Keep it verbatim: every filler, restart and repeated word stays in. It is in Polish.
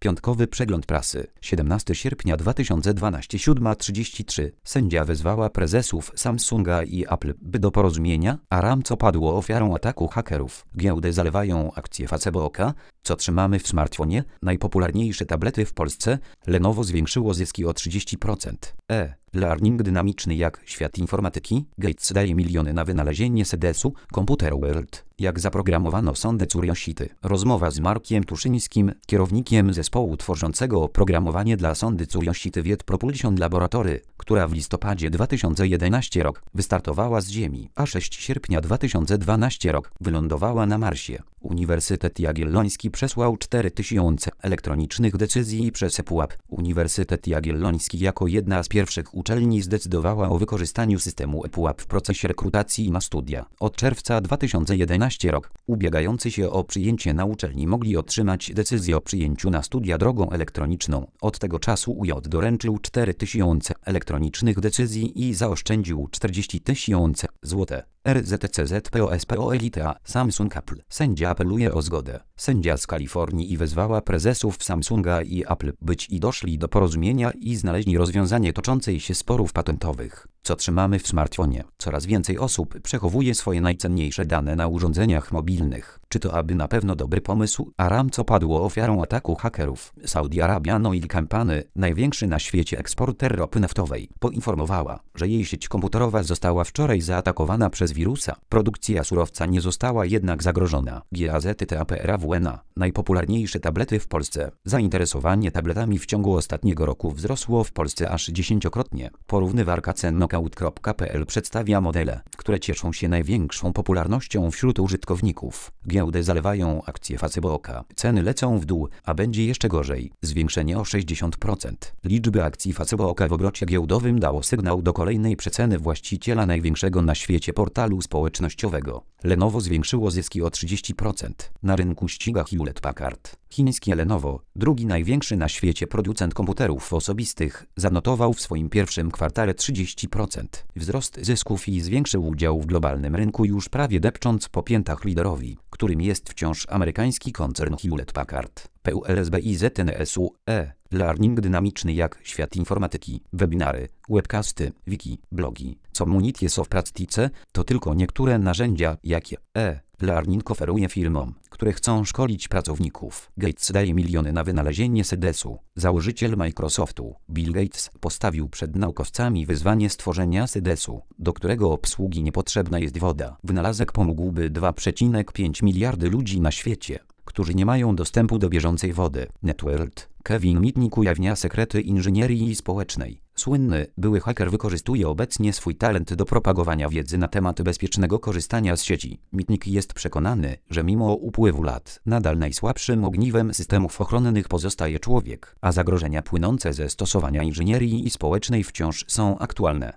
Piątkowy przegląd prasy. siedemnastego sierpnia dwa tysiące dwunastego, siódma trzydzieści trzy. Sędzia wezwała prezesów Samsunga i Apple, by do porozumienia. Aramco padło ofiarą ataku hakerów. Giełdę zalewają akcje Facebook. Co trzymamy w smartfonie? Najpopularniejsze tablety w Polsce. Lenovo zwiększyło zyski o trzydzieści procent. E-learning dynamiczny jak świat informatyki. Gates daje miliony na wynalezienie sedesu. Computer World. Jak zaprogramowano sondę Curiosity. Rozmowa z Markiem Tuszyńskim, kierownikiem zespołu tworzącego oprogramowanie dla sondy Curiosity w Jet Propulsion Laboratory, która w listopadzie dwa tysiące jedenastego rok wystartowała z Ziemi, a szóstego sierpnia dwa tysiące dwunastego rok wylądowała na Marsie. Uniwersytet Jagielloński przesłał cztery tysiące elektronicznych decyzji przez ePUAP. Uniwersytet Jagielloński jako jedna z pierwszych uczelni zdecydowała o wykorzystaniu systemu ePUAP w procesie rekrutacji na studia. Od czerwca dwa tysiące jedenastego rok ubiegający się o przyjęcie na uczelni mogli otrzymać decyzję o przyjęciu na studia drogą elektroniczną. Od tego czasu U J doręczył cztery tysiące elektronicznych decyzji i zaoszczędził czterdzieści tysięcy złotych. R Z T C Z P O S P O Elite Samsung Apple. Sędzia apeluje o zgodę. Sędzia z Kalifornii i wezwała prezesów Samsunga i Apple, być i doszli do porozumienia i znaleźli rozwiązanie toczącej się sporów patentowych. Co trzymamy w smartfonie? Coraz więcej osób przechowuje swoje najcenniejsze dane na urządzeniach mobilnych. Czy to aby na pewno dobry pomysł? Aramco padło ofiarą ataku hakerów. Saudi Arabian Oil Company, największy na świecie eksporter ropy naftowej, poinformowała, że jej sieć komputerowa została wczoraj zaatakowana przez wirusa. Produkcja surowca nie została jednak zagrożona. Gazety.pr.A W N A. Najpopularniejsze tablety w Polsce. Zainteresowanie tabletami w ciągu ostatniego roku wzrosło w Polsce aż dziesięciokrotnie. Porównywarka cen knockout kropka p l przedstawia modele, które cieszą się największą popularnością wśród użytkowników. Giełdę zalewają akcje Facebooka. Ceny lecą w dół, a będzie jeszcze gorzej. Zwiększenie o sześćdziesiąt procent. Liczby akcji Facebooka w obrocie giełdowym dało sygnał do kolejnej przeceny właściciela największego na świecie portalu społecznościowego. Lenovo zwiększyło zyski o trzydzieści procent. Na rynku ściga Hewlett Packard. Chińskie Lenovo, drugi największy na świecie producent komputerów osobistych, zanotował w swoim pierwszym kwartale trzydzieści procent wzrost zysków i zwiększył udział w globalnym rynku, już prawie depcząc po piętach liderowi, którym jest wciąż amerykański koncern Hewlett Packard. P U L S B I Z N S U E. Learning dynamiczny jak świat informatyki. Webinary, webcasty, wiki, blogi. Community w praktyce to tylko niektóre narzędzia, jakie e-learning oferuje firmom, które chcą szkolić pracowników. Gates daje miliony na wynalezienie sedesu. Założyciel Microsoftu, Bill Gates, postawił przed naukowcami wyzwanie stworzenia sedesu, do którego obsługi niepotrzebna jest woda. Wynalazek pomógłby dwa przecinek pięć miliardy ludzi na świecie, którzy nie mają dostępu do bieżącej wody. Networld. Kevin Mitnick ujawnia sekrety inżynierii społecznej. Słynny były haker wykorzystuje obecnie swój talent do propagowania wiedzy na temat bezpiecznego korzystania z sieci. Mitnick jest przekonany, że mimo upływu lat nadal najsłabszym ogniwem systemów ochronnych pozostaje człowiek, a zagrożenia płynące ze stosowania inżynierii społecznej wciąż są aktualne.